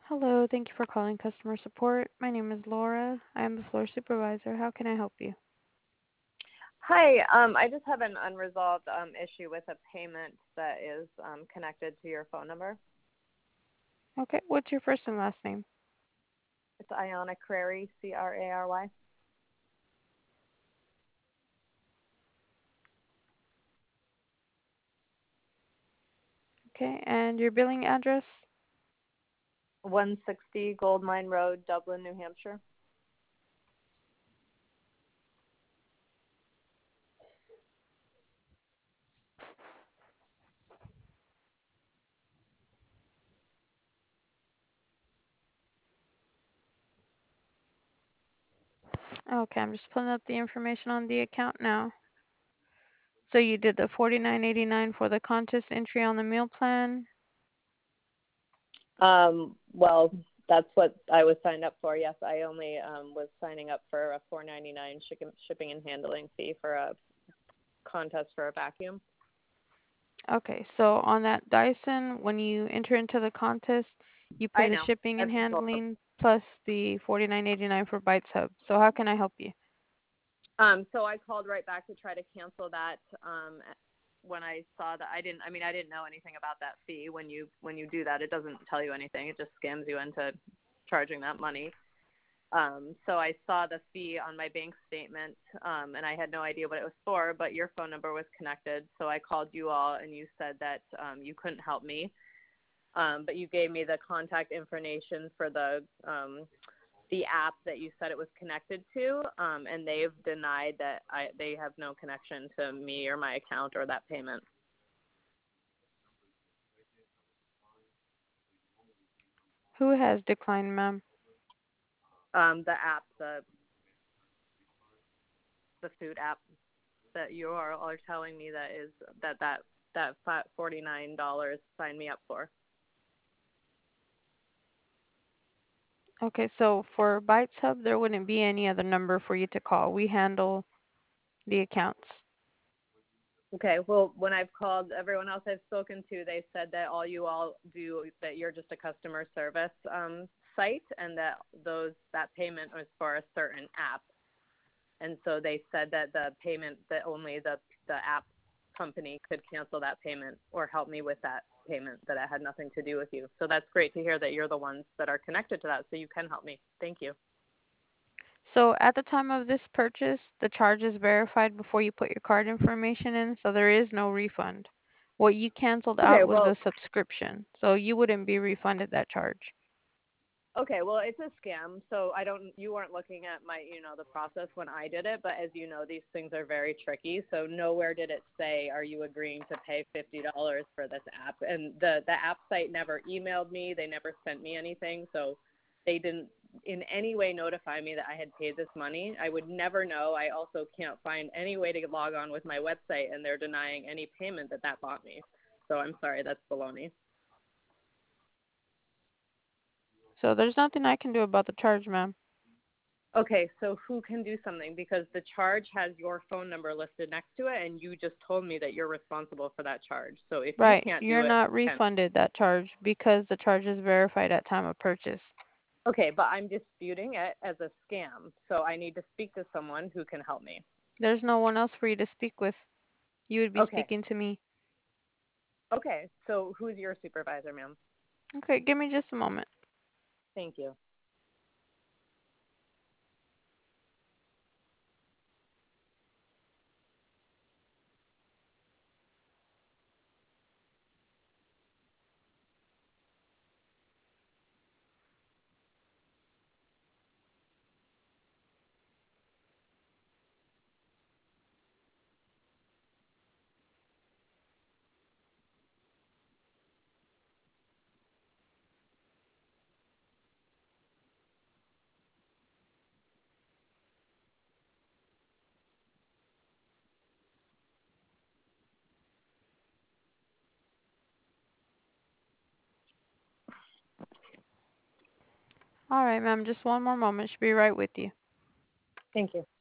Hello, thank you for calling customer support. My name is Laura. I am the floor supervisor. How can I help you? Hi, I just have an unresolved issue with a payment that is connected to your phone number. Okay, what's your first and last name? It's Iona Crary, Cray. Okay, and your billing address? 160 Gold Mine Road, Dublin, New Hampshire. Okay, I'm just pulling up the information on the account now. So you did the $49.89 for the contest entry on the meal plan. Well, that's what I was signed up for. Yes, I only was signing up for a $4.99 shipping and handling fee for a contest for a vacuum. Okay, so on that Dyson, when you enter into the contest, you pay I the know. shipping and I've been told. handling plus the $49.89 for Bites Hub. So how can I help you? So I called right back to try to cancel that when I saw that I didn't know anything about that fee. When you do that, it doesn't tell you anything. It just scams you into charging that money. So I saw the fee on my bank statement, and I had no idea what it was for, but your phone number was connected. So I called you all, and you said that you couldn't help me. But you gave me the contact information for the app that you said it was connected to, and they've denied that they have no connection to me or my account or that payment. Who has declined, ma'am? The app, the food app that you are telling me that is that $49 signed me up for. Okay, so for Bites Hub, there wouldn't be any other number for you to call. We handle the accounts. Okay, well, when I've called everyone else I've spoken to, they said that all you all do, that you're just a customer service site, and that that payment was for a certain app. And so they said that the payment, that only the app company could cancel that payment or help me with that payment, that it had nothing to do with you. So that's great to hear that you're the ones that are connected to that, so you can help me. Thank you. So at the time of this purchase, the charge is verified before you put your card information in, so there is no refund. What you canceled Okay, out was well, the subscription, so you wouldn't be refunded that charge. Okay, well, it's a scam, so you weren't looking at the process when I did it, but as you know, these things are very tricky, so nowhere did it say, are you agreeing to pay $50 for this app? And the app site never emailed me, they never sent me anything, so they didn't in any way notify me that I had paid this money. I would never know. I also can't find any way to log on with my website, and they're denying any payment that bought me. So I'm sorry, that's baloney. So there's nothing I can do about the charge, ma'am. Okay, so who can do something? Because the charge has your phone number listed next to it, and you just told me that you're responsible for that charge. So if you Right, can't you're do it, not then refunded that charge because the charge is verified at time of purchase. okay, but I'm disputing it as a scam. So I need to speak to someone who can help me. There's no one else for you to speak with. You would be Okay, speaking to me. okay. So who's your supervisor, ma'am? Okay, give me just a moment. Thank you. All right, ma'am, just one more moment. Should be right with you. Thank you.